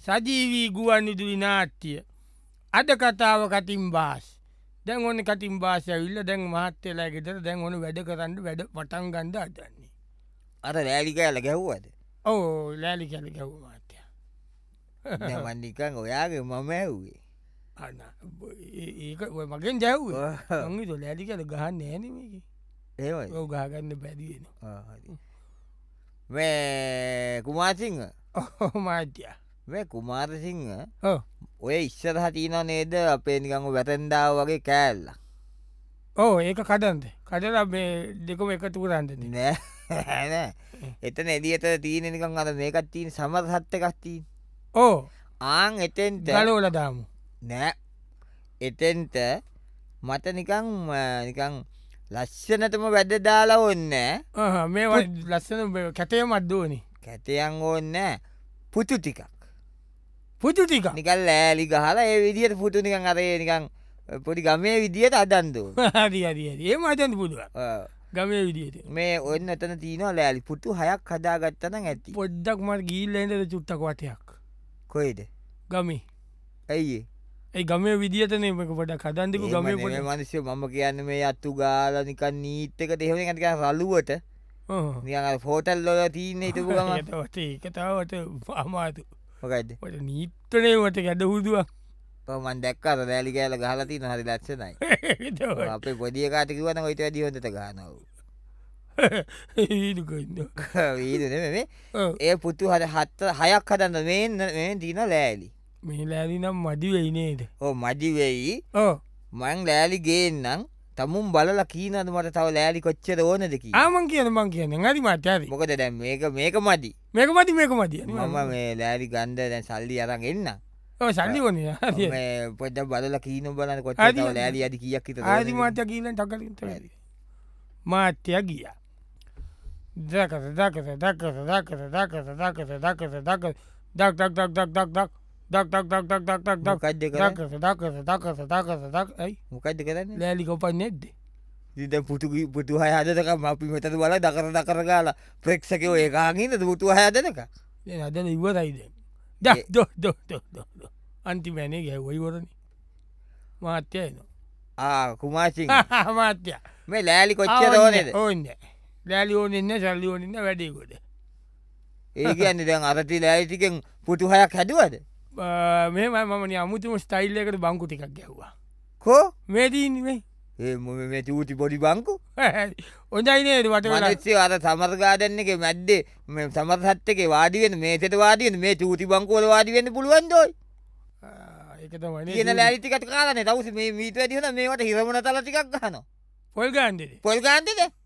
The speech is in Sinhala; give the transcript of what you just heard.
සජීවී ගුවන් විදුලි නාට්‍ය අද කතාව කතින් බාස් දැන් ඕන කතින් බාසය විල්ල දැන් මහත්තවෙලා ගෙතර දැන් ඕන වැඩ කරන්න වැඩ පටන් ගන්ඩ අදන්නේ අර ලෑලිකෑල ගැහ්වද ඕ ලෑලි කැල ගැව් මාත්‍ය මන්නිකන් ඔයාගේ මම ඇව්වේ අන්න ඒක ඔය මගෙන් ජැව් අංගි ලෑලි කැල ගහන්න නෑනමකි ඒ ඔ ගාගන්න බැදිවෙන මේ කුමාසිංහ මාත්‍ය මේ කුමාරසිංහ ඔය ඉස්සර හතින නේද අපේ නිකං වැටන්ඩාව වගේ කෑල්ල ඕ ඒක කඩන්ද කඩල මේ දෙකම එකතු කරන්නද නෑ එතන එදිට තීන නිකං අද මේකත් තිීන සමර සත්ත එකක්තිීන් ඕ ආං එතෙන්ට ගලෝල දාමු නෑ එතෙන්ට මට නිකං ලස්සනටම වැඩ දාලා ඔන්න මේ ලස්සන කැතය මත්දුවනි කැතයන් ඕන්න පුතු ටිකක් පුතු ටික නිකල් ලෑලි ගහලා ඒ විදියට පුතු නිකන් අරේ නිකං පොඩි ගමේ විදියට අදන්දු ඒ මතන් පුදුව ගමේ විදියට මේ ඔන්න එතන තියනවා ලෑලි පුතු 6ක් හදාගත්තන ඇති පොඩ්ඩක් මට ගීල්ලන්ට චුට්ටක වටයක් කොයිද ගමේ ඇයි ඒ ගමේ විදිහතන එක පොඩ කදන්දිකු ගමේ පොඩ මනසය මම කියන්න මේ අත්තු ගාල නිකන් නීත්තක දෙහන ඇතික රල්ලුවට නික ෆෝටල් ලොල තියන්න හිටපු ගම ඒකතාවට අමාතු මොකයිද ට නීත්තනේමට ගැඩ හුදුවක් මන් දැක්කර රෑලි කෑල ගහලති හරි ලක්ෂණයි අපේ පොදිය කාටකිවන ඔයිට ඇදිහොට ගානව වීදනේ ඒ පුතු හට හත්ත 6ක් හදන්න මේ දීන ලෑලි මේ ලෑලි නම් මදි වෙයිනේද ඕ මදි වෙයි මං ලෑලි ගේන්නම් තමුම් බලල කීනද මට තව ලෑලි කොච්චර ඕන දෙකි ආමන් කියන මං කියන හරි මටරි මොකද දැ මේක මදි මේක මති මේක මතිය මම මේ ලෑලි ගන්ධ දැන් සල්ලි අරන් එන්න සල්ලි වන පොඩ බලල කීන බලන්න කොච්ච ලෑලි අදි කියක් ආදි මාත්‍ය කියීල ටකල මාත්‍යය ගිය දකස දකස දකස දකස දකස දකස දකස දක දක් දක් දක් දක් දක් දක් මොකක්ද කරන්න ලෑලි කොපන් නෙද්ද ඉද පුතු හය හදක අපි මෙතද බල දකර දකර ගාල ප්‍රෙක්ෂකෝ ඒකාගීද පුතු හයදනක අද ඉවරයිද දො අන්තිමැනේ ගැව්වයි වරණ මාත්‍යයන කුමාසිං මාත්‍ය මේ ලෑලි කොච්චර ඕනේද ඕන්න ලෑලි ඕනන්න සල්ලි ඕනන්න වැඩේකොද ඒ කියන්න දැන් අරති ලෑලිටිකෙන් පුතු හයක් හැදුවද මේ මමන අමුතුම ස්ටයිල් එකට බංකු ටිකක් ගැව්වා කෝ මේදීන්නේ ඒ චූති පොඩි බංකු ඔොදයිනේද වට සේ අර සමර්ගාදන්න එක මැද්දේ සමරහත් එක වාඩිවෙන මේසට වාඩියෙන් මේ චූති බංකෝල වාඩිවෙන්න පුළුවන්දොයි ඒකතම කියන ලෑලිටිකට කාලන තවස මේ මීට ඇතිවන මේට හිරමන තල ටිකක් ගහන පොල්ගන්දේ පොල්ගන්තද